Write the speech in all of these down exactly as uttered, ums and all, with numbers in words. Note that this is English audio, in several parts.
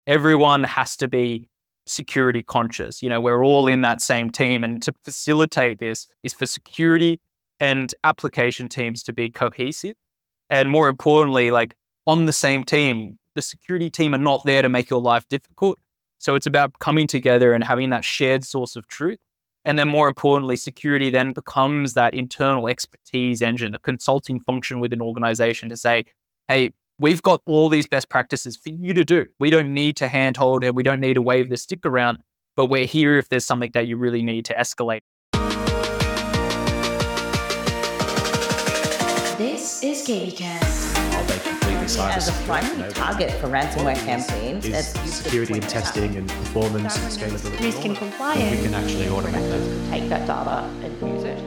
everyone has to be security conscious. You know, we're all in that same team. And to facilitate this is for security and application teams to be cohesive. And more importantly, like on the same team, the security team are not there to make your life difficult. So it's about coming together and having that shared source of truth. And then more importantly, security then becomes that internal expertise engine, a consulting function within an organization to say, hey, we've got all these best practices for you to do. We don't need to handhold it. We don't need to wave the stick around, but we're here if there's something that you really need to escalate. This is KVCast. Are they completely cyber As a secure? primary No. target for ransomware campaigns, Is as you security and pointed out, testing and performance and scalability. Risk and We compliance. can actually automate that. take that data and use it.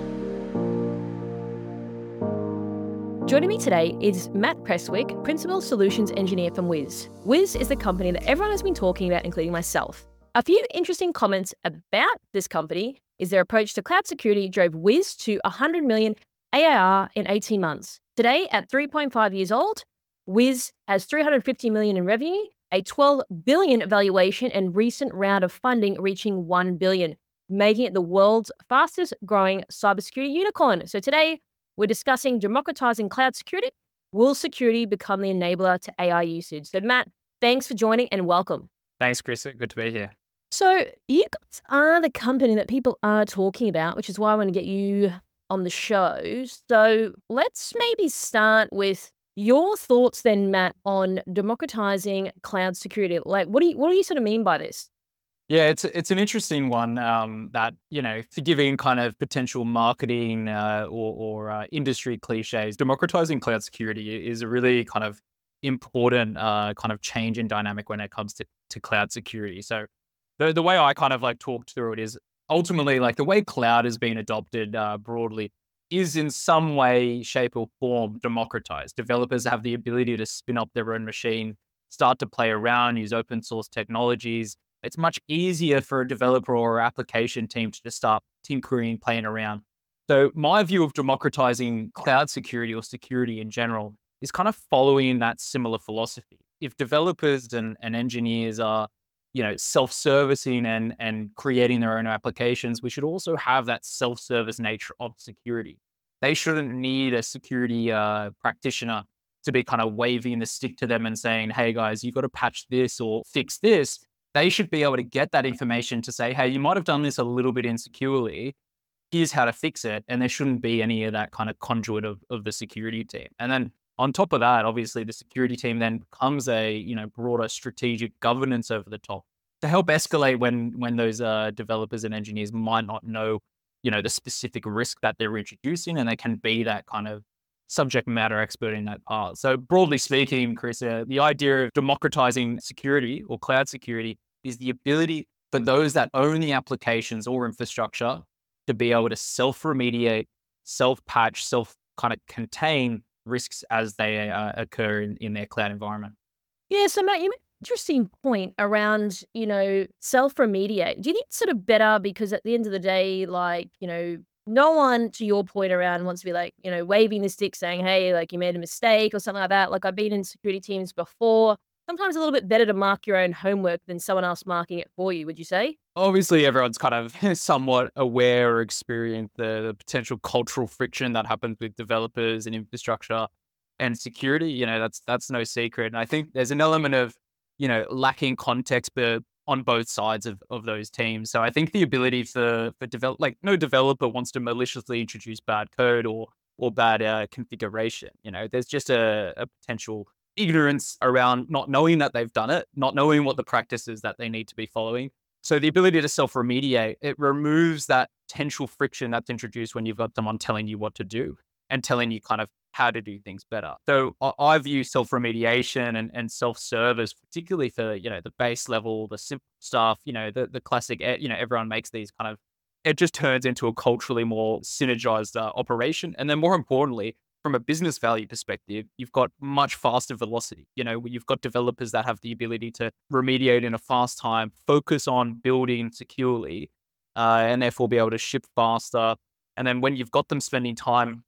Joining me today is Matt Prestwick, Principal Solutions Engineer from Wiz. Wiz is the company that everyone has been talking about, including myself. A few interesting comments about this company is their approach to cloud security drove Wiz to one hundred million A R R in eighteen months. Today, at three point five years old, Wiz has three hundred fifty million in revenue, a twelve billion valuation, and recent round of funding reaching one billion, making it the world's fastest growing cybersecurity unicorn. So today, we're discussing democratizing cloud security. Will security become the enabler to A I usage? So Matt, thanks for joining and welcome. Thanks, Chris. Good to be here. So you guys are the company that people are talking about, which is why I want to get you on the show. So let's maybe start with your thoughts then, Matt, on democratizing cloud security. Like, what do you what do you sort of mean by this? Yeah, it's it's an interesting one um, that, you know, forgiving kind of potential marketing uh, or, or uh, industry cliches, democratizing cloud security is a really kind of important uh, kind of change in dynamic when it comes to, to cloud security. So the, the way I kind of like talked through it is ultimately like the way cloud has been adopted uh, broadly is in some way, shape or form democratized. Developers have the ability to spin up their own machine, start to play around, use open source technologies. It's much easier for a developer or application team to just start tinkering, playing around. So my view of democratizing cloud security or security in general is kind of following that similar philosophy. If developers and, and engineers are, you know, self-servicing and, and creating their own applications, we should also have that self-service nature of security. They shouldn't need a security uh, practitioner to be kind of waving the stick to them and saying, hey guys, you've got to patch this or fix this. They should be able to get that information to say, hey, you might have done this a little bit insecurely. Here's how to fix it. And there shouldn't be any of that kind of conduit of, of the security team. And then on top of that, obviously the security team then becomes a, you know, broader strategic governance over the top to help escalate when when those uh, developers and engineers might not know, you know, the specific risk that they're introducing, and they can be that kind of subject matter expert in that part. So broadly speaking, Chris, uh, the idea of democratizing security or cloud security is the ability for those that own the applications or infrastructure to be able to self-remediate, self-patch, self kind of contain risks as they uh, occur in, in their cloud environment. Yeah, so Matt, you made an interesting point around, you know, self-remediate. Do you think it's sort of better because at the end of the day, like, you know, no one, to your point around, wants to be like, you know, waving the stick saying, hey, like you made a mistake or something like that. Like I've been in security teams before. Sometimes a little bit better to mark your own homework than someone else marking it for you, would you say? Obviously, everyone's kind of somewhat aware or experienced the, the potential cultural friction that happens with developers and infrastructure and security. You know, that's that's no secret. And I think there's an element of, you know, lacking context but on both sides of, of those teams. So I think the ability for for develop like no developer wants to maliciously introduce bad code or or bad uh, configuration. You know, there's just a, a potential ignorance around not knowing that they've done it, not knowing what the practices that they need to be following. So the ability to self-remediate, it removes that potential friction that's introduced when you've got someone telling you what to do and telling you kind of how to do things better. So I, I view self-remediation and, and self-service, particularly for, you know, the base level, the simple stuff, you know, the, the classic, you know, everyone makes these kind of, it just turns into a culturally more synergized uh, operation. And then more importantly, from a business value perspective, you've got much faster velocity. You know, you've got developers that have the ability to remediate in a fast time, focus on building securely, uh, and therefore be able to ship faster. And then when you've got them spending time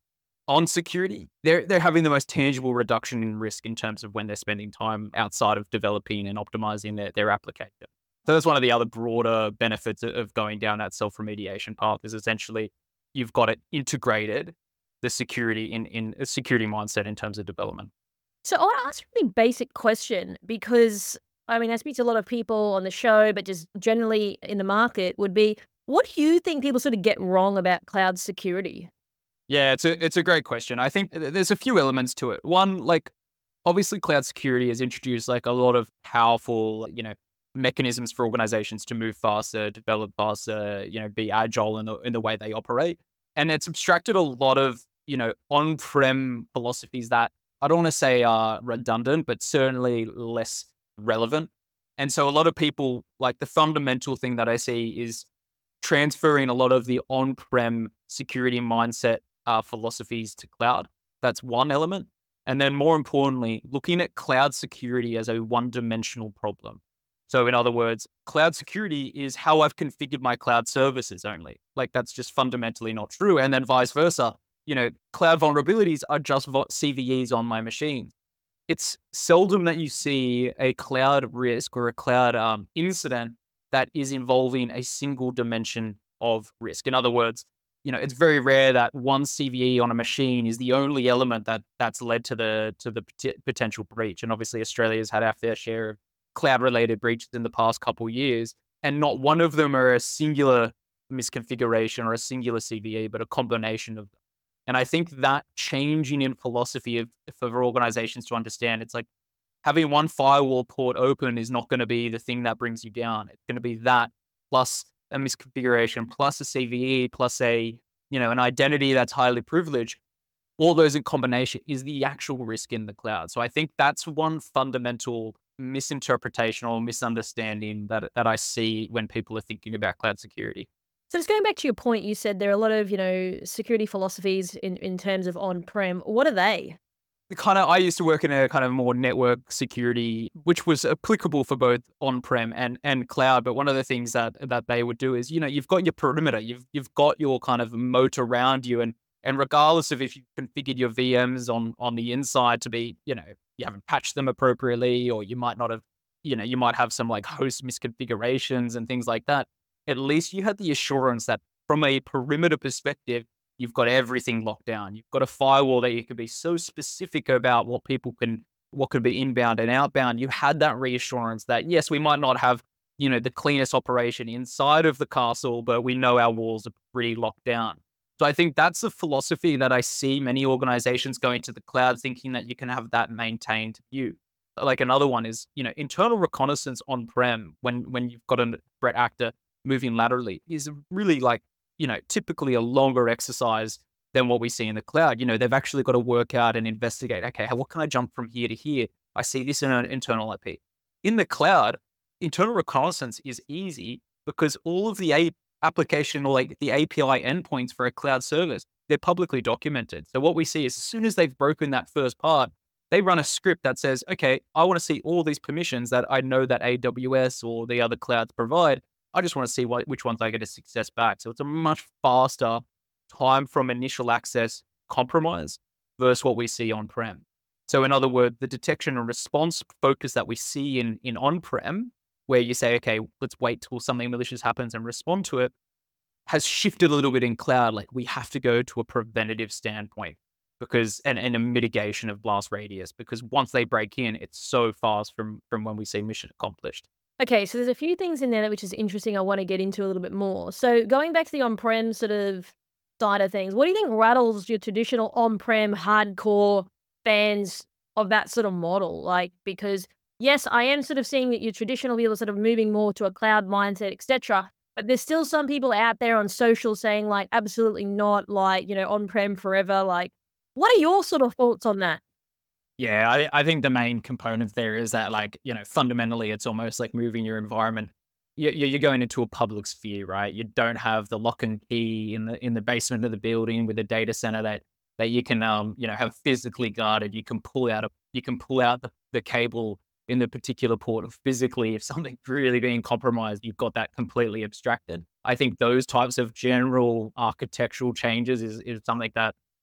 on security, they're they're having the most tangible reduction in risk in terms of when they're spending time outside of developing and optimizing their, their application. So that's one of the other broader benefits of going down that self-remediation path is essentially you've got it integrated, the security in, in a security mindset in terms of development. So I want to ask a really basic question because, I mean, I speak to a lot of people on the show, but just generally in the market would be, what do you think people sort of get wrong about cloud security? Yeah, it's a it's a great question. I think th- there's a few elements to it. One, like obviously cloud security has introduced like a lot of powerful, you know, mechanisms for organizations to move faster, develop faster, you know, be agile in the in the way they operate. And it's abstracted a lot of, you know, on-prem philosophies that I don't want to say are redundant, but certainly less relevant. And so a lot of people, like the fundamental thing that I see is transferring a lot of the on-prem security mindset uh, philosophies to cloud. That's one element. And then more importantly, looking at cloud security as a one-dimensional problem. So in other words, cloud security is how I've configured my cloud services only. Like that's just fundamentally not true. And then vice versa, you know, cloud vulnerabilities are just C V Es on my machine. It's seldom that you see a cloud risk or a cloud um, incident that is involving a single dimension of risk. In other words, you know, it's very rare that one C V E on a machine is the only element that that's led to the to the pot- potential breach. And obviously, Australia has had our fair share of cloud-related breaches in the past couple of years, and not one of them are a singular misconfiguration or a singular C V E, but a combination of them. And I think that changing in philosophy of for organizations to understand, it's like having one firewall port open is not going to be the thing that brings you down. It's going to be that plus a misconfiguration, plus a C V E, plus a, you know, an identity that's highly privileged. All those in combination is the actual risk in the cloud. So I think that's one fundamental misinterpretation or misunderstanding that that I see when people are thinking about cloud security. So just going back to your point, you said there are a lot of, you know, security philosophies in, in terms of on-prem. What are they? The kind of I used to work in a kind of more network security, which was applicable for both on-prem and and cloud. But one of the things that that they would do is, you know, you've got your perimeter, you've you've got your kind of moat around you, and and regardless of if you configured your V Ms on on the inside to be, you know, you haven't patched them appropriately, or you might not have, you know, you might have some like host misconfigurations and things like that. At least you had the assurance that from a perimeter perspective, you've got everything locked down. You've got a firewall that you can be so specific about what people can, what could be inbound and outbound. You had that reassurance that, yes, we might not have, you know, the cleanest operation inside of the castle, but we know our walls are pretty locked down. So I think that's a philosophy that I see many organizations going to the cloud thinking that you can have that maintained view. Like another one is, you know, internal reconnaissance on-prem when, when you've got a threat actor moving laterally is really like, you know, typically a longer exercise than what we see in the cloud. You know, they've actually got to work out and investigate, okay, what can I jump from here to here? I see this in an internal I P. In the cloud, internal reconnaissance is easy because all of the a- application or like the A P I endpoints for a cloud service, they're publicly documented. So what we see is as soon as they've broken that first part, they run a script that says, okay, I want to see all these permissions that I know that A W S or the other clouds provide. I just want to see what, which ones I get a success back. So it's a much faster time from initial access compromise versus what we see on-prem. So in other words, the detection and response focus that we see in, in on-prem, where you say, okay, let's wait till something malicious happens and respond to it, has shifted a little bit in cloud. Like we have to go to a preventative standpoint because, and, and a mitigation of blast radius, because once they break in, it's so fast from, from when we see mission accomplished. Okay, so there's a few things in there that which is interesting I want to get into a little bit more. So going back to the on-prem sort of side of things, what do you think rattles your traditional on-prem hardcore fans of that sort of model? Like, because yes, I am sort of seeing that your traditional people are sort of moving more to a cloud mindset, et cetera. But there's still some people out there on social saying like, absolutely not, like, you know, on-prem forever. Like, what are your sort of thoughts on that? Yeah, I, I think the main component there is that, like, you know, fundamentally, it's almost like moving your environment. You, you- you're going into a public sphere, right? You don't have the lock and key in the in the basement of the building with a data center that that you can, um, you know, have physically guarded. You can pull out a you can pull out the, the cable in the particular port physically if something's really being compromised. You've got that completely abstracted. I think those types of general architectural changes is is something that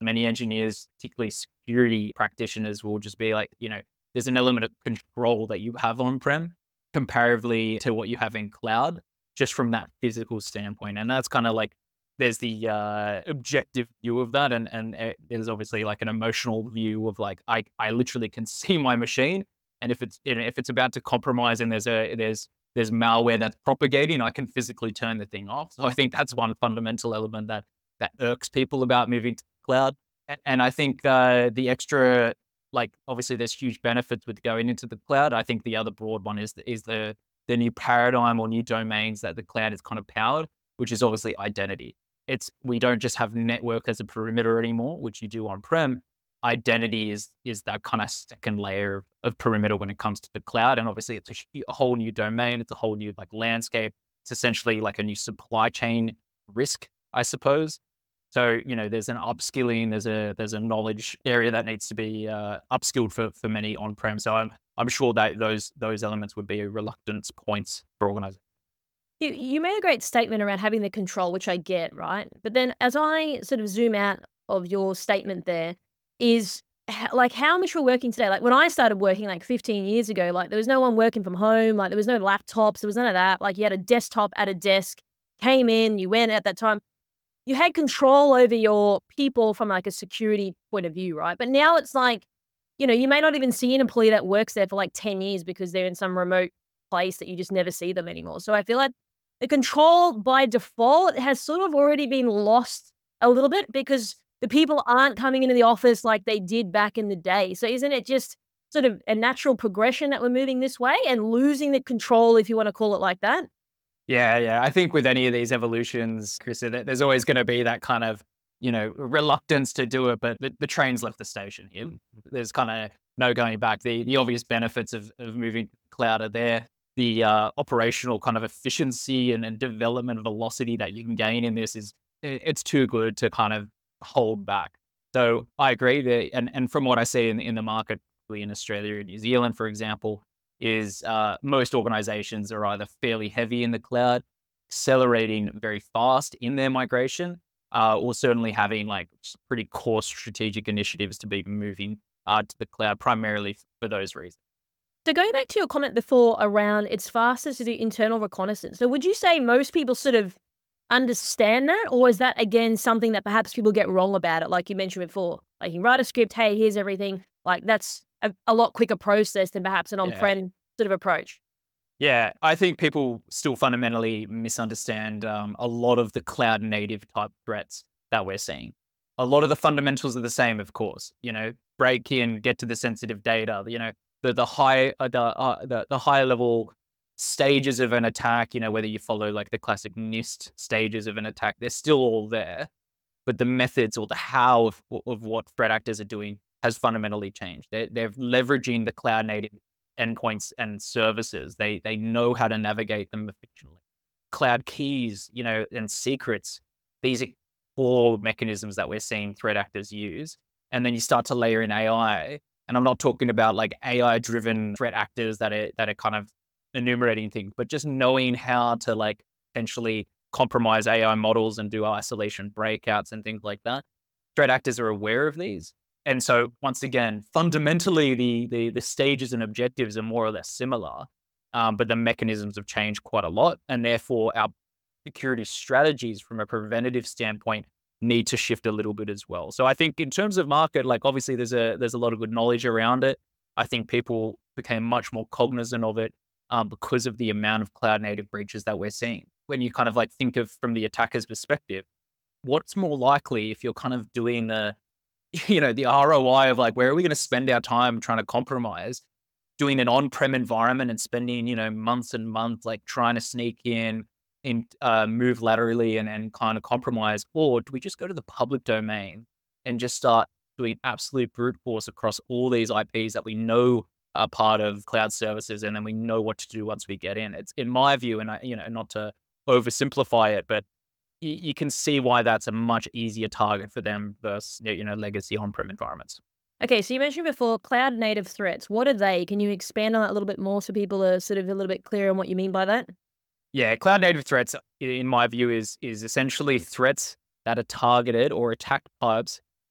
many engineers, particularly security practitioners, will just be like, you know, there's an element of control that you have on-prem comparatively to what you have in cloud, just from that physical standpoint. And that's kind of like, there's the uh, objective view of that. And, and uh, there's obviously like an emotional view of like, I, I literally can see my machine. And if it's, you know, if it's about to compromise and there's a, there's, there's malware that's propagating, I can physically turn the thing off. So I think that's one fundamental element that, that irks people about moving to the cloud. And, and I think uh, the extra, like, obviously there's huge benefits with going into the cloud. I think the other broad one is the, is the, the new paradigm or new domains that the cloud is kind of powered, which is obviously identity. It's, we don't just have network as a perimeter anymore, which you do on-prem. Identity is is that kind of second layer of perimeter when it comes to the cloud. And obviously it's a, a whole new domain. It's a whole new like landscape. It's essentially like a new supply chain risk, I suppose. So, you know, there's an upskilling, there's a there's a knowledge area that needs to be uh, upskilled for for many on-prem. So I'm I'm sure that those those elements would be reluctance points for organizations. You, you made a great statement around having the control, which I get, right? But then as I sort of zoom out of your statement there, is h- like how much we're working today. Like when I started working like fifteen years ago, like there was no one working from home, like there was no laptops, there was none of that. Like you had a desktop at a desk, came in, you went at that time. You had control over your people from like a security point of view, right? But now it's like, you know, you may not even see an employee that works there for like ten years because they're in some remote place that you just never see them anymore. So I feel like the control by default has sort of already been lost a little bit because the people aren't coming into the office like they did back in the day. So isn't it just sort of a natural progression that we're moving this way and losing the control, if you want to call it like that? Yeah, yeah. I think with any of these evolutions, Chris, there- there's always going to be that kind of, you know, reluctance to do it, but the, the train's left the station here. There's kind of no going back. The the obvious benefits of, of moving to cloud are there. The uh, operational kind of efficiency and, and development velocity that you can gain in this is, it- it's too good to kind of hold back. So I agree that, and, and from what I see in, in the market, particularly in Australia and New Zealand, for example, is uh, most organizations are either fairly heavy in the cloud, accelerating very fast in their migration, uh, or certainly having like s- pretty core strategic initiatives to be moving uh, to the cloud primarily for those reasons. So going back to your comment before around it's faster to do internal reconnaissance. So would you say most people sort of understand that? Or is that, again, something that perhaps people get wrong about it? Like you mentioned before, like you write a script, hey, here's everything. Like that's a, a lot quicker process than perhaps an Yeah. on-prem sort of approach. Yeah, I think people still fundamentally misunderstand um, a lot of the cloud native type threats that we're seeing. A lot of the fundamentals are the same, of course. You know, break in, get to the sensitive data. You know, the the high uh, the, uh, the the higher level stages of an attack. You know, whether you follow like the classic NIST stages of an attack, they're still all there. But the methods or the how of, of what threat actors are doing has fundamentally changed. They're, they're leveraging the cloud native endpoints and services. They they know how to navigate them efficiently. Cloud keys, you know, and secrets. These are core mechanisms that we're seeing threat actors use. And then you start to layer in A I. And I'm not talking about like A I-driven threat actors that are that are kind of enumerating things, but just knowing how to like potentially compromise A I models and do isolation breakouts and things like that. Threat actors are aware of these. And so once again, fundamentally, the the, the stages and objectives are more or less similar, um, but the mechanisms have changed quite a lot. And therefore, our security strategies from a preventative standpoint need to shift a little bit as well. So I think in terms of market, like obviously there's a there's a lot of good knowledge around it. I think people became much more cognizant of it um, because of the amount of cloud native breaches that we're seeing. When you kind of like think of from the attacker's perspective, what's more likely if you're kind of doing the, you know, the R O I of like, where are we going to spend our time trying to compromise, doing an on-prem environment and spending, you know, months and months, like trying to sneak in and uh, move laterally and, and kind of compromise? Or do we just go to the public domain and just start doing absolute brute force across all these I Ps that we know are part of cloud services, and then we know what to do once we get in? It's in my view, and I, you know, not to oversimplify it, but y- you can see why that's a much easier target for them versus, you know, legacy on-prem environments. Okay, so you mentioned before cloud native threats. What are they? Can you expand on that a little bit more so people are sort of a little bit clear on what you mean by that? Yeah, cloud native threats, in my view, is is essentially threats that are targeted or attack types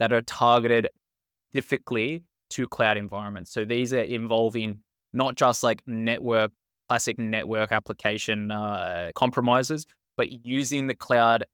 that are targeted specifically to cloud environments. So these are involving not just like network, classic network application uh, compromises, but using the cloud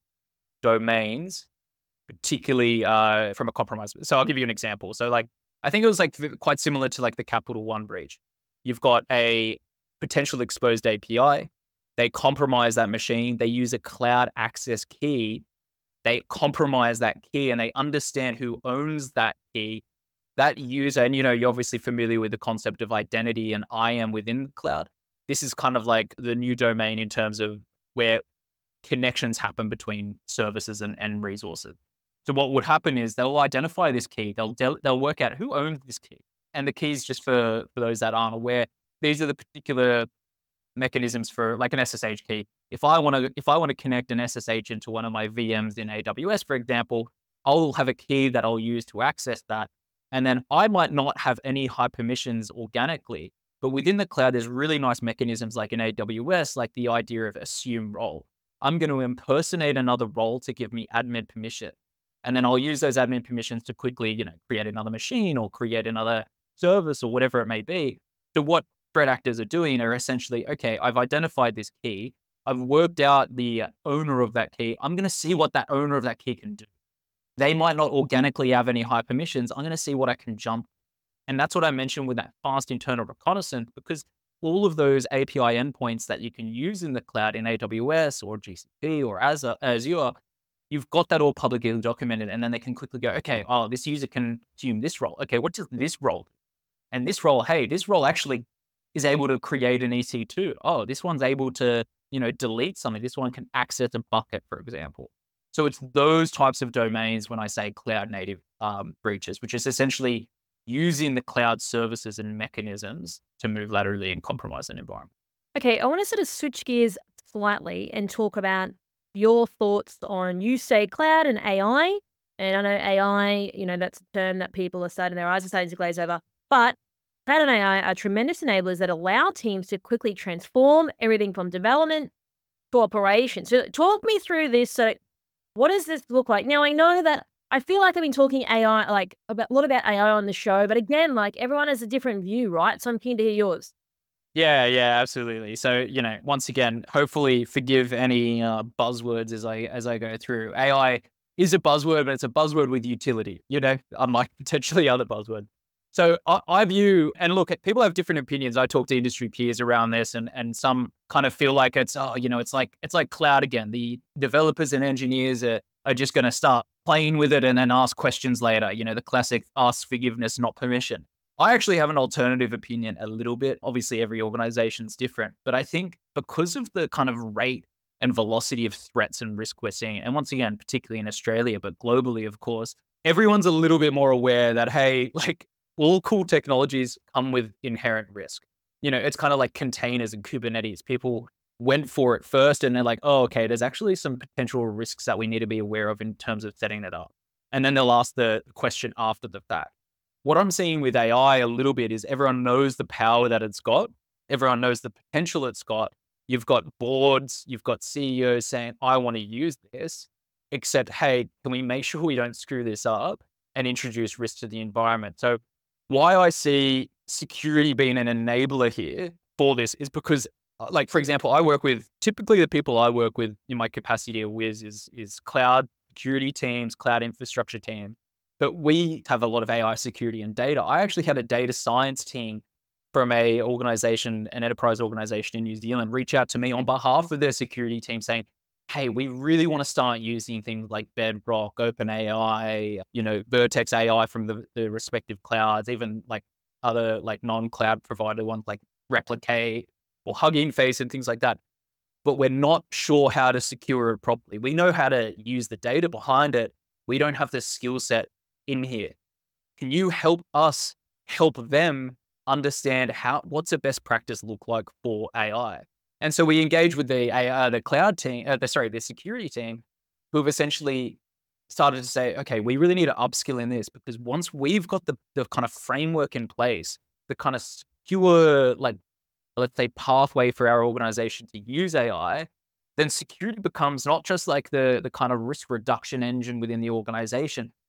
domains, particularly uh, from a compromise. So I'll give you an example. So like, I think it was like quite similar to like the Capital One breach. You've got a potential exposed A P I. They compromise that machine. They use a cloud access key. They compromise that key and they understand who owns that key. That user, and you know, you're obviously familiar with the concept of identity and I A M within the cloud. This is kind of like the new domain in terms of where connections happen between services and, and resources. So what would happen is they'll identify this key. They'll they'll work out who owns this key. And the keys, just for, for those that aren't aware, these are the particular mechanisms for like an S S H key. If I want to if I want to connect an S S H into one of my V Ms in A W S, for example, I'll have a key that I'll use to access that. And then I might not have any high permissions organically, but within the cloud, there's really nice mechanisms like in A W S, like the idea of assume role. I'm going to impersonate another role to give me admin permission. And then I'll use those admin permissions to quickly, you know, create another machine or create another service or whatever it may be. So what threat actors are doing are essentially, okay, I've identified this key. I've worked out the owner of that key. I'm going to see what that owner of that key can do. They might not organically have any high permissions. I'm going to see what I can jump. And that's what I mentioned with that fast internal reconnaissance, because all of those A P I endpoints that you can use in the cloud in A W S or G C P or Azure, you've got that all publicly documented. And then they can quickly go, okay, oh, this user can assume this role. Okay, what does this role do? And this role, hey, this role actually is able to create an E C two. Oh, this one's able to, you know, delete something. This one can access a bucket, for example. So it's those types of domains when I say cloud native um, breaches, which is essentially using the cloud services and mechanisms to move laterally and compromise an environment. Okay, I want to sort of switch gears slightly and talk about your thoughts on, you say cloud and A I. And I know A I, you know, that's a term that people are starting, their eyes are starting to glaze over. But cloud and A I are tremendous enablers that allow teams to quickly transform everything from development to operations. So talk me through this. So what does this look like? Now, I know that I feel like I've been talking A I, like about, a lot about A I on the show, but again, like everyone has a different view, right? So I'm keen to hear yours. Yeah, yeah, absolutely. So, you know, once again, hopefully forgive any uh, buzzwords as I as I go through. A I is a buzzword, but it's a buzzword with utility, you know, unlike potentially other buzzwords. So I, I view, and look, people have different opinions. I talk to industry peers around this, and and some kind of feel like it's, oh, you know, it's like it's like cloud again. The developers and engineers are are just going to start playing with it and then ask questions later. You know, the classic ask forgiveness, not permission. I actually have an alternative opinion a little bit. Obviously, every organization's different, but I think because of the kind of rate and velocity of threats and risk we're seeing, and once again, particularly in Australia, but globally, of course, everyone's a little bit more aware that, hey, like all cool technologies come with inherent risk. You know, it's kind of like containers and Kubernetes. People went for it first and they're like, oh, okay, there's actually some potential risks that we need to be aware of in terms of setting it up. And then they'll ask the question after the fact. What I'm seeing with A I a little bit is everyone knows the power that it's got. Everyone knows the potential it's got. You've got boards, you've got C E Os saying, I want to use this, except, hey, can we make sure we don't screw this up and introduce risk to the environment? So why I see security being an enabler here for this is because, like, for example, I work with, typically the people I work with in my capacity at Wiz is, is cloud security teams, cloud infrastructure teams. But we have a lot of A I security and data. I actually had a data science team from a organization, an enterprise organization in New Zealand, reach out to me on behalf of their security team saying, hey, we really want to start using things like Bedrock, OpenAI, you know, Vertex A I from the, the respective clouds, even like other like non-cloud provider ones like Replicate or Hugging Face and things like that. But we're not sure how to secure it properly. We know how to use the data behind it. We don't have the skill set in here. Can you help us help them understand how, what's a best practice look like for A I? And so we engage with the A I, the cloud team, uh, the, sorry, the security team, who have essentially started to say, okay, we really need to upskill in this, because once we've got the, the kind of framework in place, the kind of secure, like, let's say, pathway for our organization to use A I, then security becomes not just like the, the kind of risk reduction engine within the organization.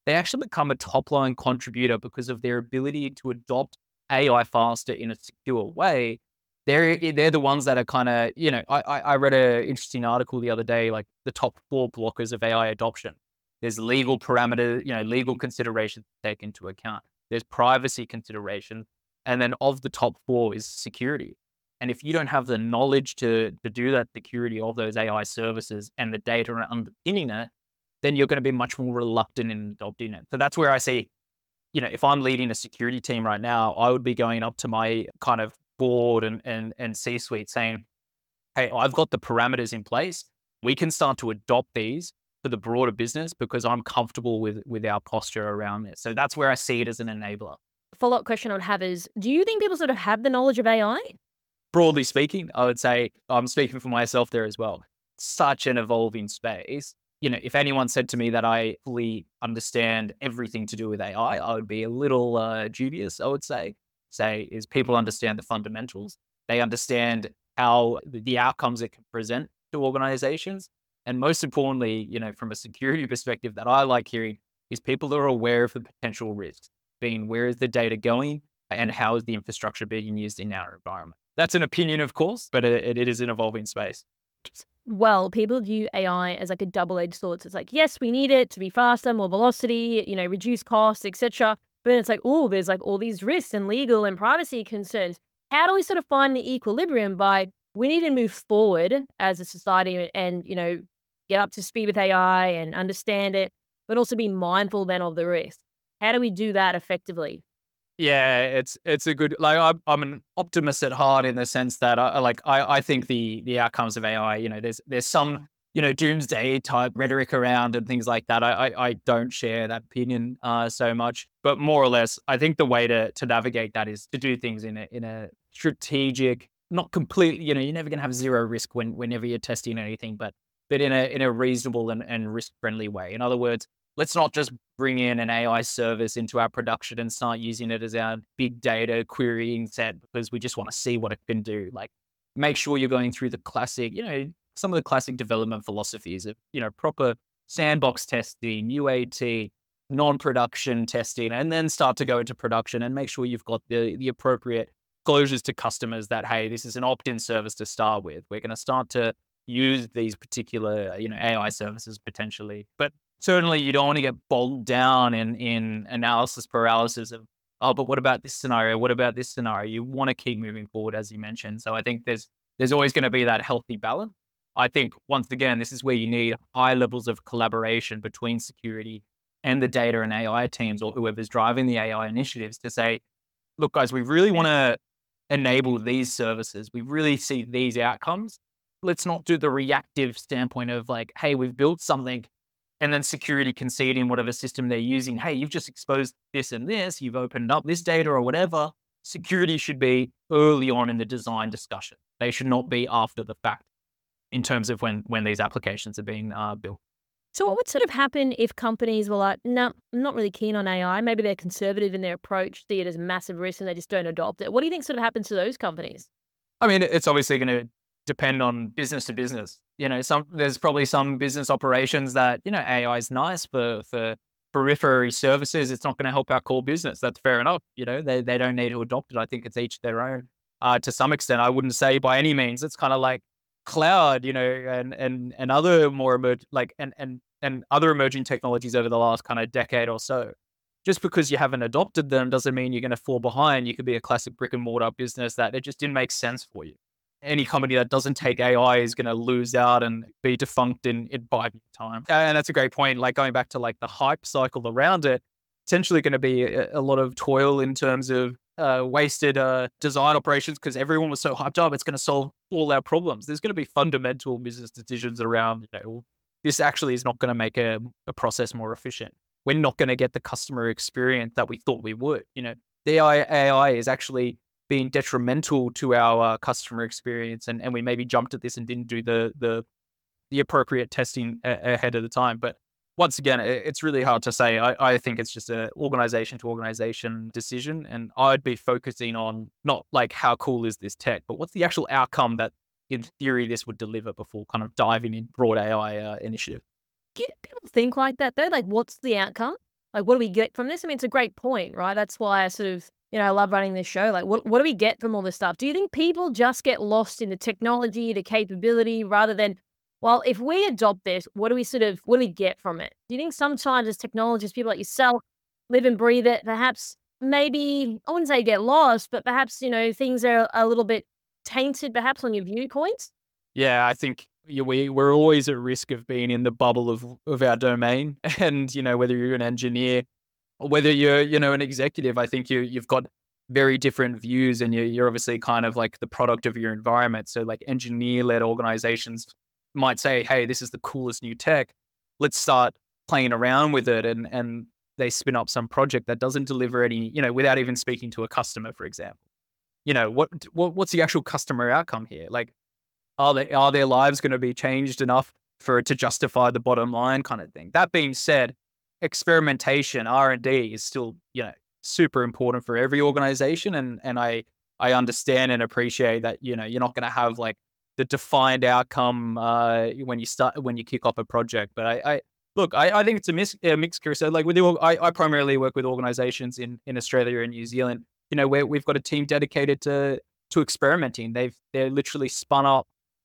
they actually become a top line contributor because of their ability to adopt A I faster in a secure way. They're they're the ones that are kind of, you know, I, I I read an interesting article the other day, like the top four blockers of A I adoption. There's legal parameter, you know, legal considerations to take into account. There's privacy considerations. And then of the top four is security. And if you don't have the knowledge to, to do that security of those A I services and the data underpinning it, then you're going to be much more reluctant in adopting it. So that's where I see, you know, if I'm leading a security team right now, I would be going up to my kind of board and, and, and C-suite saying, hey, I've got the parameters in place. We can start to adopt these for the broader business because I'm comfortable with, with our posture around it. So that's where I see it as an enabler. Follow-up question I would have is, do you think people sort of have the knowledge of A I? Broadly speaking, I would say I'm speaking for myself there as well. Such an evolving space. You know, if anyone said to me that I fully understand everything to do with A I, I would be a little uh, dubious, I would say. Say is people understand the fundamentals. They understand how the outcomes it can present to organizations. And most importantly, you know, from a security perspective that I like hearing is people that are aware of the potential risks, being where is the data going and how is the infrastructure being used in our environment. That's an opinion, of course, but it, it is an evolving space. Well, people view A I as like a double-edged sword. So it's like, yes, we need it to be faster, more velocity, you know, reduce costs, et cetera. But then it's like, oh, there's like all these risks and legal and privacy concerns. How do we sort of find the equilibrium by we need to move forward as a society and, you know, get up to speed with A I and understand it, but also be mindful then of the risk? How do we do that effectively? Yeah, it's it's a good, like I'm, I'm an optimist at heart in the sense that I like I, I think the the outcomes of A I, you know, there's there's some, you know, doomsday type rhetoric around and things like that. I I, I don't share that opinion uh, so much, but more or less, I think the way to to navigate that is to do things in a in a strategic, not completely, you know, you're never gonna have zero risk when whenever you're testing anything, but but in a in a reasonable and, and risk friendly way. In other words, let's not just bring in an A I service into our production and start using it as our big data querying set because we just want to see what it can do. Like, make sure you're going through the classic, you know, some of the classic development philosophies of, you know, proper sandbox testing, U A T, non-production testing, and then start to go into production and make sure you've got the, the appropriate disclosures to customers that, hey, this is an opt-in service to start with. We're going to start to use these particular, you know, A I services potentially. But certainly you don't want to get bogged down in, in analysis paralysis of, oh, but what about this scenario? What about this scenario? You want to keep moving forward, as you mentioned. So I think there's there's always going to be that healthy balance. I think, once again, this is where you need high levels of collaboration between security and the data and A I teams or whoever's driving the A I initiatives to say, look, guys, we really want to enable these services. We really see these outcomes. Let's not do the reactive standpoint of like, hey, we've built something and then security conceding whatever system they're using. Hey, you've just exposed this and this, you've opened up this data or whatever. Security should be early on in the design discussion. They should not be after the fact in terms of when, when these applications are being uh, built. So what would sort of happen if companies were like, no, I'm not really keen on A I. Maybe they're conservative in their approach, see it as massive risk and they just don't adopt it. What do you think sort of happens to those companies? I mean, it's obviously going to depend on business to business. You know, some there's probably some business operations that, you know, A I is nice for for periphery services. It's not going to help our core business. That's fair enough. You know, they they don't need to adopt it. I think it's each their own. Uh, to some extent, I wouldn't say by any means. It's kind of like cloud, you know, and and and other more emerg- like and and and other emerging technologies over the last kind of decade or so. Just because you haven't adopted them doesn't mean you're going to fall behind. You could be a classic brick and mortar business that it just didn't make sense for you. Any company that doesn't take A I is going to lose out and be defunct in, in five years time. And that's a great point. Like going back to like the hype cycle around it, potentially going to be a, a lot of toil in terms of uh, wasted uh, design operations because everyone was so hyped up. It's going to solve all our problems. There's going to be fundamental business decisions around, you know, this actually is not going to make a, a process more efficient. We're not going to get the customer experience that we thought we would. You know, the A I is actually being detrimental to our uh, customer experience, and, and we maybe jumped at this and didn't do the the the appropriate testing a- ahead of the time. But once again, it, it's really hard to say. I, I think it's just a organization to organization decision, and I'd be focusing on not like how cool is this tech, but what's the actual outcome that in theory this would deliver before kind of diving in broad A I uh, initiative. Do people think like that though? Like, what's the outcome? Like, what do we get from this? I mean, it's a great point, right? That's why I sort of, you know, I love running this show. Like, what, what do we get from all this stuff? Do you think people just get lost in the technology, the capability, rather than, well, if we adopt this, what do we sort of, what do we get from it? Do you think sometimes as technologists, people like yourself, live and breathe it, perhaps maybe, I wouldn't say get lost, but perhaps, you know, things are a little bit tainted perhaps on your viewpoints? Yeah, I think y- we we're always at risk of being in the bubble of of our domain, and you know whether you're an engineer or whether you're you know an executive, I think you you've got very different views, and you're you're obviously kind of like the product of your environment. So like engineer led organizations might say, hey, this is the coolest new tech. Let's start playing around with it, and and they spin up some project that doesn't deliver any, you know, without even speaking to a customer, for example. You know, what, what what's the actual customer outcome here? Like, are they are their lives going to be changed enough for it to justify the bottom line kind of thing? That being said, experimentation, R and D is still, you know, super important for every organization. And and I I understand and appreciate that, you know, you're not going to have like the defined outcome uh, when you start when you kick off a project. But I, I look, I, I think it's a, mis- a mixed career. So like with the, org- I, I primarily work with organizations in in Australia and New Zealand. You know, where we've got a team dedicated to to experimenting. They've they're literally spun up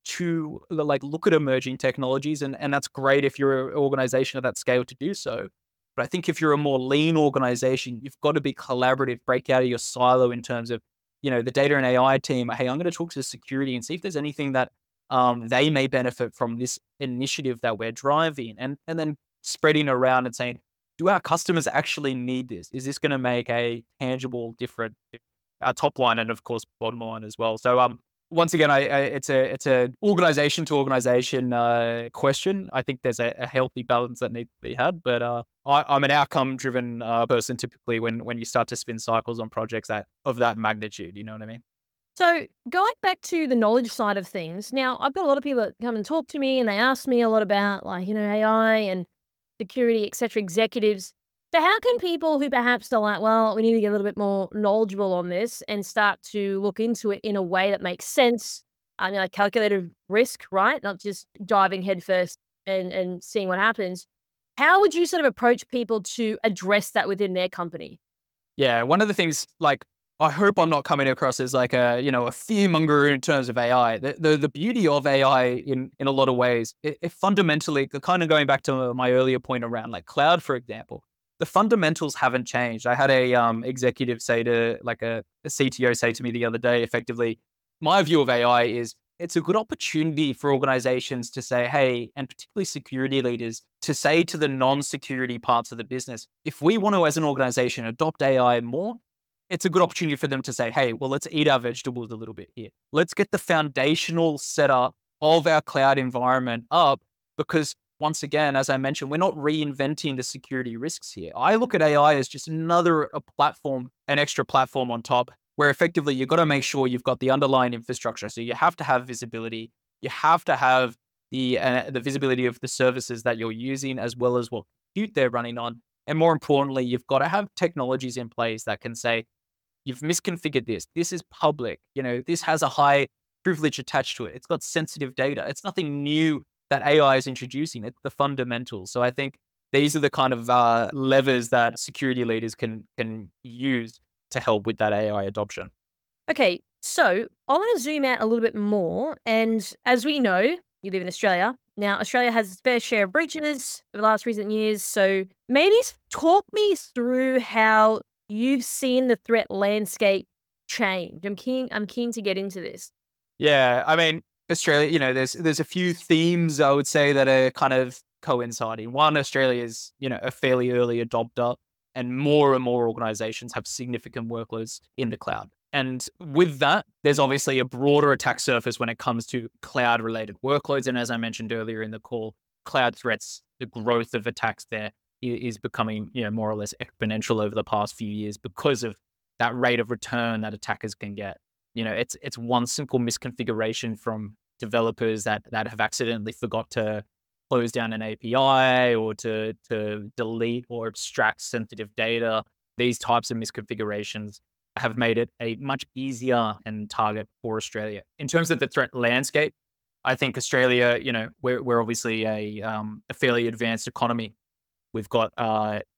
to like look at emerging technologies, and and that's great if you're an organization of that scale to do so. But I think if you're a more lean organization, you've got to be collaborative, break out of your silo in terms of, you know, the data and A I team. Hey, I'm going to talk to security and see if there's anything that um, they may benefit from this initiative that we're driving, and and then spreading around and saying, do our customers actually need this? Is this going to make a tangible difference? Our top line and of course bottom line as well. So um, once again, I, I it's a it's a organization to organization uh, question. I think there's a, a healthy balance that needs to be had, but uh, I, I'm an outcome driven uh, person typically when when you start to spin cycles on projects that of that magnitude. You know what I mean? So going back to the knowledge side of things, now I've got a lot of people that come and talk to me and they ask me a lot about like, you know, A I and security, et cetera, executives. So how can people who perhaps are like, well, we need to get a little bit more knowledgeable on this and start to look into it in a way that makes sense, I mean, like calculated risk, right? Not just diving headfirst and, and seeing what happens. How would you sort of approach people to address that within their company? Yeah, one of the things, like, I hope I'm not coming across as like a, you know, a fearmonger in terms of A I. The the, the beauty of A I in, in a lot of ways, it, it fundamentally, kind of going back to my earlier point around like cloud, for example, the fundamentals haven't changed. I had a um, executive say to, like a, a C T O say to me the other day, effectively, my view of A I is it's a good opportunity for organizations to say, hey, and particularly security leaders, to say to the non-security parts of the business, if we want to, as an organization, adopt A I more, it's a good opportunity for them to say, hey, well, let's eat our vegetables a little bit here. Let's get the foundational setup of our cloud environment up, because once again, as I mentioned, we're not reinventing the security risks here. I look at A I as just another a platform, an extra platform on top, where effectively you've got to make sure you've got the underlying infrastructure. So you have to have visibility. You have to have the uh, the visibility of the services that you're using, as well as what compute they're running on. And more importantly, you've got to have technologies in place that can say, you've misconfigured this. This is public. You know, this has a high privilege attached to it. It's got sensitive data. It's nothing new that A I is introducing. It's the fundamentals. So I think these are the kind of uh, levers that security leaders can can use to help with that A I adoption. Okay, so I want to zoom out a little bit more. And as we know, you live in Australia. Now, Australia has its fair share of breaches over the last recent years. So maybe s- talk me through how you've seen the threat landscape change. I'm keen, I'm keen to get into this. Yeah, I mean, Australia, you know, there's there's a few themes I would say that are kind of coinciding. One, Australia is, you know, a fairly early adopter, and more and more organizations have significant workloads in the cloud. And with that, there's obviously a broader attack surface when it comes to cloud related workloads. And as I mentioned earlier in the call, cloud threats, the growth of attacks there i- is becoming, you know, more or less exponential over the past few years because of that rate of return that attackers can get. You know, it's it's one simple misconfiguration from developers that that have accidentally forgot to close down an A P I, or to to delete or abstract sensitive data. These types of misconfigurations have made it a much easier and target for Australia. In terms of the threat landscape, I think Australia, you know, we're we're obviously a um, a fairly advanced economy. We've got uh,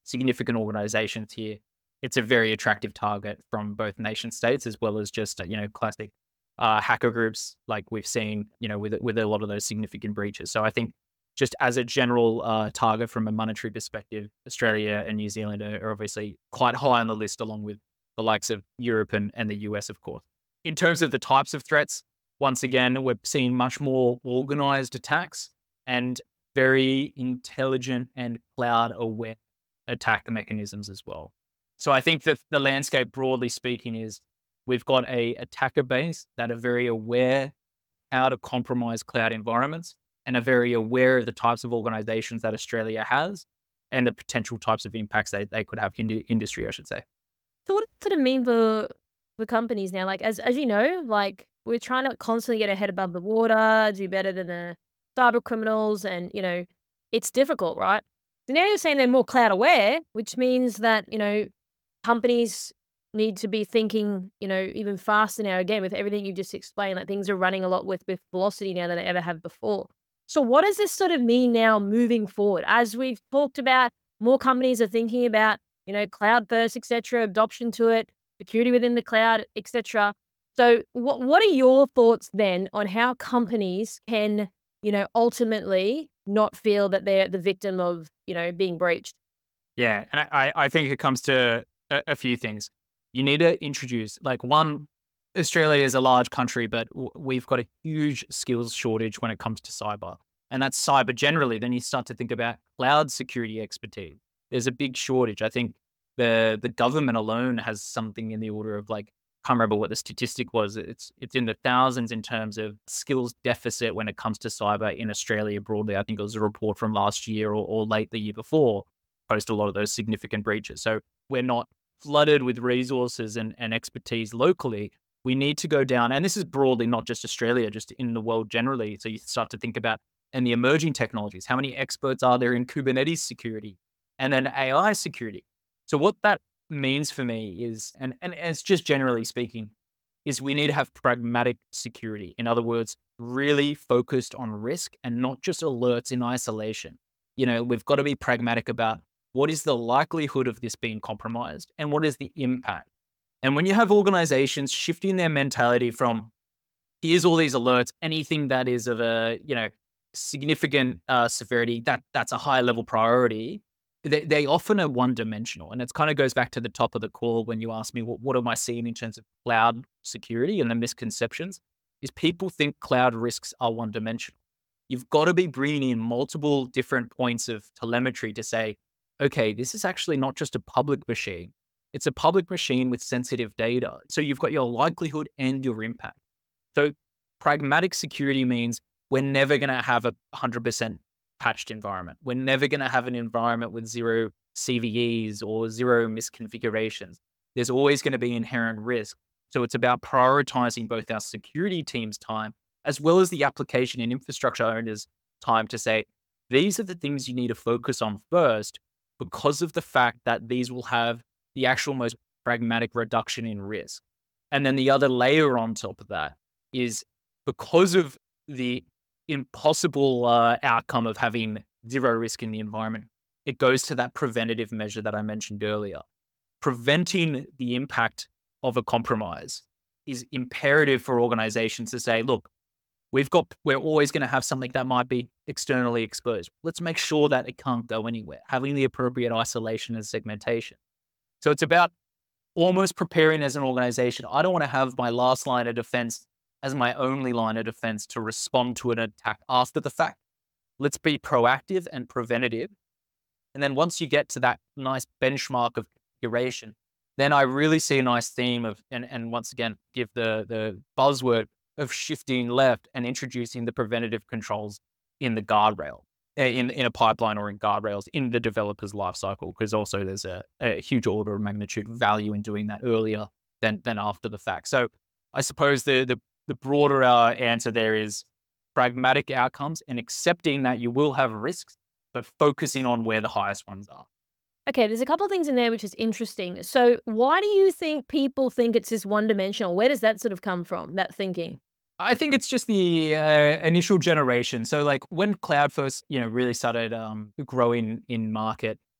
significant organizations here, it's a very attractive target from both nation states as well as just, uh, you know, classic uh, hacker groups like we've seen, you know, with with a lot of those significant breaches. So I think just as a general uh, target from a monetary perspective, Australia and New Zealand are, are obviously quite high on the list, along with the likes of Europe and, and the U S, of course. In terms of the types of threats, once again, we're seeing much more organized attacks and very intelligent and cloud-aware attack mechanisms as well. So I think that the landscape, broadly speaking, is we've got a attacker base that are very aware how to compromise cloud environments and are very aware of the types of organizations that Australia has and the potential types of impacts they, they could have in the industry, I should say. So what does it mean for for companies now? Like, as as you know, like we're trying to constantly get our head above the water, do better than the cyber criminals, and you know, it's difficult, right? So now you're saying they're more cloud aware, which means that, you know, companies need to be thinking, you know, even faster now, again, with everything you just explained, like things are running a lot with with velocity now than they ever have before. So what does this sort of mean now moving forward? As we've talked about, more companies are thinking about, you know, cloud first, et cetera, adoption to it, security within the cloud, et cetera. So what what are your thoughts then on how companies can, you know, ultimately not feel that they're the victim of, you know, being breached? Yeah, and I, I think it comes to a, a few things. You need to introduce, like, one, Australia is a large country, but w- we've got a huge skills shortage when it comes to cyber. And that's cyber generally. Then you start to think about cloud security expertise. There's a big shortage. I think the the government alone has something in the order of, like, can't remember what the statistic was. It's it's in the thousands in terms of skills deficit when it comes to cyber in Australia broadly. I think it was a report from last year or, or late the year before, post a lot of those significant breaches. So we're not flooded with resources and, and expertise locally. We need to go down, and this is broadly not just Australia, just in the world generally. So you start to think about, and the emerging technologies, how many experts are there in Kubernetes security and then A I security? So what that means for me is, and, and it's just generally speaking, is we need to have pragmatic security. In other words, really focused on risk and not just alerts in isolation. You know, we've got to be pragmatic about what is the likelihood of this being compromised and what is the impact. And when you have organizations shifting their mentality from, here's all these alerts, anything that is of a, you know, significant uh, severity, that that's a high level priority, they, they often are one dimensional. And it kind of goes back to the top of the call when you asked me, what, what am I seeing in terms of cloud security and the misconceptions, is people think cloud risks are one dimensional. You've got to be bringing in multiple different points of telemetry to say, okay, this is actually not just a public machine. It's a public machine with sensitive data. So you've got your likelihood and your impact. So pragmatic security means we're never going to have a one hundred percent patched environment. We're never going to have an environment with zero C V Es or zero misconfigurations. There's always going to be inherent risk. So it's about prioritizing both our security team's time as well as the application and infrastructure owners' time to say, these are the things you need to focus on first, because of the fact that these will have the actual most pragmatic reduction in risk. And then the other layer on top of that is, because of the impossible uh, outcome of having zero risk in the environment, it goes to that preventative measure that I mentioned earlier. Preventing the impact of a compromise is imperative for organizations to say, look, we've got, we're always going to have something that might be externally exposed. Let's make sure that it can't go anywhere, having the appropriate isolation and segmentation. So it's about almost preparing as an organization. I don't want to have my last line of defense as my only line of defense to respond to an attack after the fact. Let's be proactive and preventative. And then once you get to that nice benchmark of configuration, then I really see a nice theme of, and, and once again, give the, the buzzword of shifting left and introducing the preventative controls in the guardrail, in, in a pipeline or in guardrails in the developer's lifecycle, because also there's a, a huge order of magnitude value in doing that earlier than, than after the fact. So I suppose the, the, the broader uh, answer there is pragmatic outcomes and accepting that you will have risks, but focusing on where the highest ones are. Okay, there's a couple of things in there which is interesting. So why do you think people think it's just one dimensional? Where does that sort of come from, that thinking? I think it's just the uh, initial generation. So like when cloud first, you know, really started um, growing in market,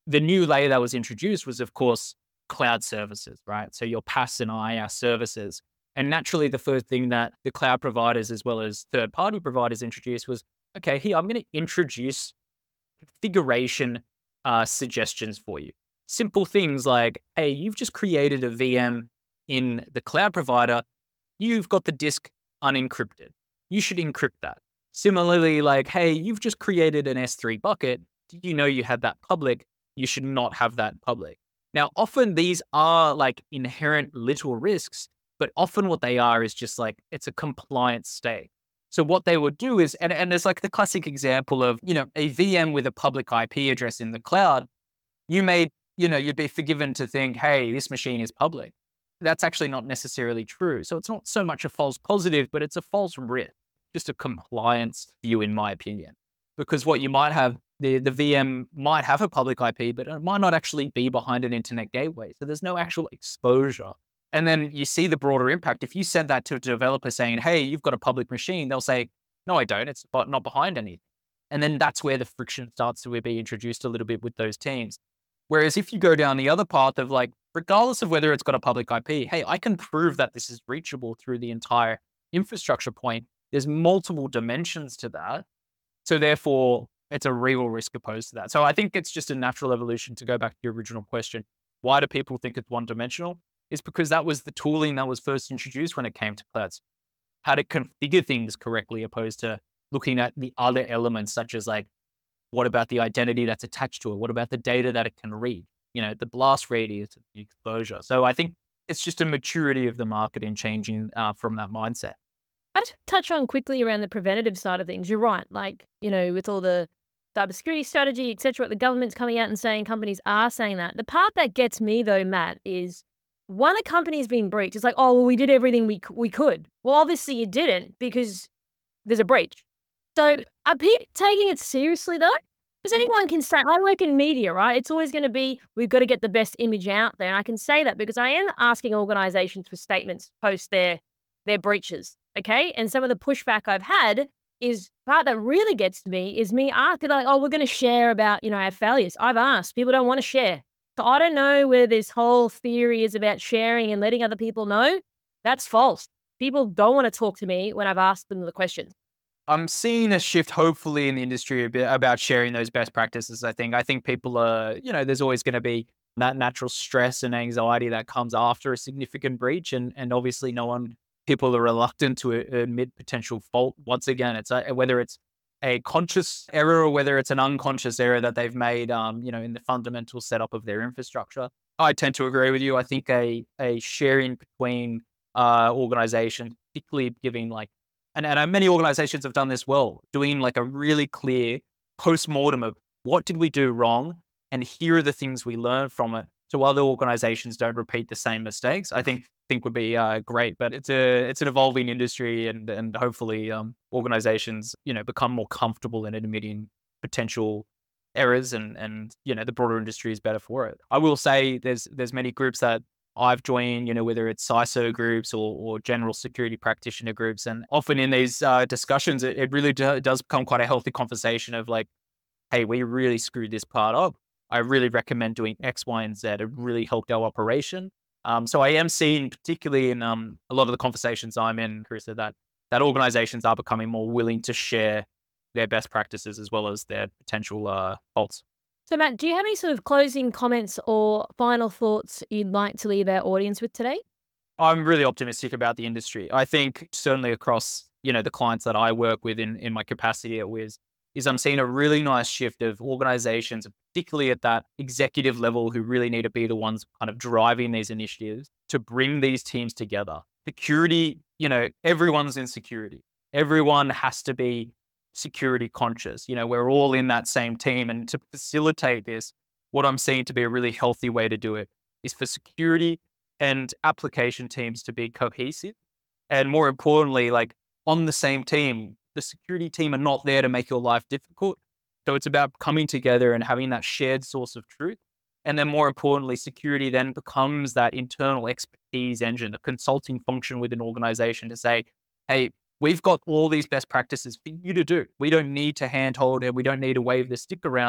the new layer that was introduced was, of course, cloud services, right? So your PaaS and IaaS services. And naturally, the first thing that the cloud providers as well as third-party providers introduced was, okay, here, I'm going to introduce configuration uh, suggestions for you. Simple things like, hey, you've just created a V M in the cloud provider. You've got the disk unencrypted. You should encrypt that. Similarly, like, hey, you've just created an S three bucket. Did you know you had that public? You should not have that public. Now, often these are like inherent little risks, but often what they are is just like, it's a compliance state. So what they would do is, and, and there's like the classic example of, you know, a V M with a public I P address in the cloud, you may, you know, you'd be forgiven to think, hey, this machine is public. That's actually not necessarily true. So it's not so much a false positive, but it's a false risk, just a compliance view, in my opinion. Because what you might have, the, the V M might have a public I P, but it might not actually be behind an internet gateway. So there's no actual exposure. And then you see the broader impact. If you send that to a developer saying, hey, you've got a public machine, they'll say, no, I don't. It's not behind anything. And then that's where the friction starts to be introduced a little bit with those teams. Whereas if you go down the other path of like, regardless of whether it's got a public I P, hey, I can prove that this is reachable through the entire infrastructure point. There's multiple dimensions to that. So therefore, it's a real risk opposed to that. So I think it's just a natural evolution to go back to your original question. Why do people think it's one dimensional? It's because that was the tooling that was first introduced when it came to clouds. How to configure things correctly opposed to looking at the other elements, such as like, what about the identity that's attached to it? What about the data that it can read? You know, the blast radius, the exposure. So I think it's just a maturity of the market in changing uh, from that mindset. I'd touch on quickly around the preventative side of things. You're right. Like, you know, with all the cybersecurity strategy, et cetera, the government's coming out and saying companies are saying that. The part that gets me though, Matt, is when a company's been breached, it's like, oh, well, we did everything we we could. Well, obviously you didn't because there's a breach. So are people taking it seriously though? Because anyone can say, I work in media, right? It's always going to be, we've got to get the best image out there. And I can say that because I am asking organizations for statements post their, their breaches, okay? And some of the pushback I've had is part that really gets to me is me asking like, oh, we're going to share about, you know, our failures. I've asked, people don't want to share. So I don't know where this whole theory is about sharing and letting other people know. That's false. People don't want to talk to me when I've asked them the questions. I'm seeing a shift, hopefully, in the industry a bit about sharing those best practices. I think, I think people are, you know, there's always going to be that natural stress and anxiety that comes after a significant breach. And, and obviously no one, people are reluctant to admit potential fault. Once again, it's a, whether it's a conscious error or whether it's an unconscious error that they've made, um, you know, in the fundamental setup of their infrastructure. I tend to agree with you. I think a, a sharing between uh, organizations, particularly giving like, And, and many organizations have done this well, doing like a really clear post-mortem of what did we do wrong? And here are the things we learned from it. So other organizations don't repeat the same mistakes, I think think would be uh, great. But it's a it's an evolving industry, and and hopefully um, organizations, you know, become more comfortable in admitting potential errors, and and you know, the broader industry is better for it. I will say there's there's many groups that I've joined, you know, whether it's C I S O groups or, or general security practitioner groups. And often in these uh, discussions, it, it really do, does become quite a healthy conversation of like, hey, we really screwed this part up. I really recommend doing X, Y, and Z. It really helped our operation. Um, so I am seeing, particularly in um, a lot of the conversations I'm in, Carissa, that, that organizations are becoming more willing to share their best practices as well as their potential uh, faults. So Matt, do you have any sort of closing comments or final thoughts you'd like to leave our audience with today? I'm really optimistic about the industry. I think certainly across, you know, the clients that I work with in, in my capacity at Wiz, is I'm seeing a really nice shift of organizations, particularly at that executive level, who really need to be the ones kind of driving these initiatives to bring these teams together. Security, you know, everyone's in security. Everyone has to be security conscious. You know, we're all in that same team. And to facilitate this, what I'm seeing to be a really healthy way to do it is for security and application teams to be cohesive. And more importantly, like on the same team, the security team are not there to make your life difficult. So it's about coming together and having that shared source of truth. And then more importantly, security then becomes that internal expertise engine, a consulting function within an organization to say, hey, we've got all these best practices for you to do. We don't need to handhold it. We don't need to wave the stick around.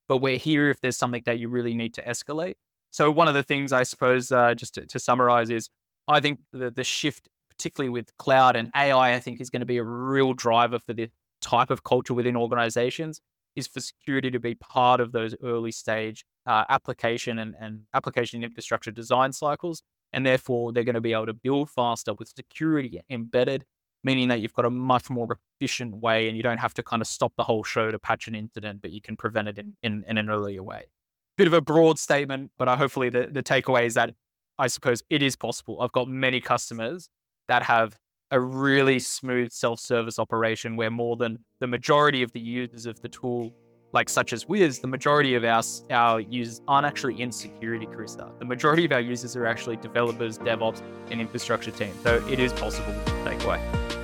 but we're here if there's something that you really need to escalate. So one of the things I suppose, uh, just to, to summarize, is I think the, the shift, particularly with cloud and A I, I think is going to be a real driver for the type of culture within organizations, is for security to be part of those early stage uh, application and, and application infrastructure design cycles. And therefore, they're going to be able to build faster with security embedded, meaning that you've got a much more efficient way and you don't have to kind of stop the whole show to patch an incident, but you can prevent it in, in, in an earlier way. Bit of a broad statement, but uh, hopefully the, the takeaway is that I suppose it is possible. I've got many customers that have a really smooth self-service operation where more than the majority of the users of the tool, like such as Wiz, the majority of our, our users aren't actually in security, Krista. The majority of our users are actually developers, DevOps, and infrastructure teams. So it is possible to take away.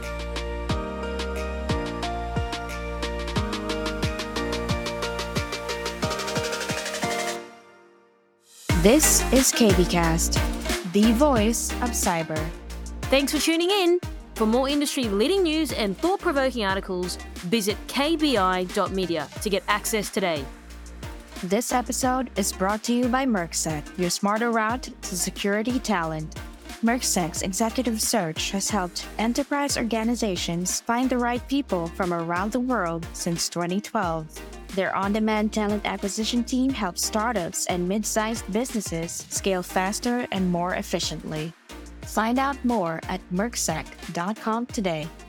This is KBcast, the voice of cyber. Thanks for tuning in. For more industry-leading news and thought-provoking articles, visit k b i dot media to get access today. This episode is brought to you by Mercsec, your smarter route to security talent. Mercsec's executive search has helped enterprise organizations find the right people from around the world since twenty twelve. Their on-demand talent acquisition team helps startups and mid-sized businesses scale faster and more efficiently. Find out more at mercsec dot com today.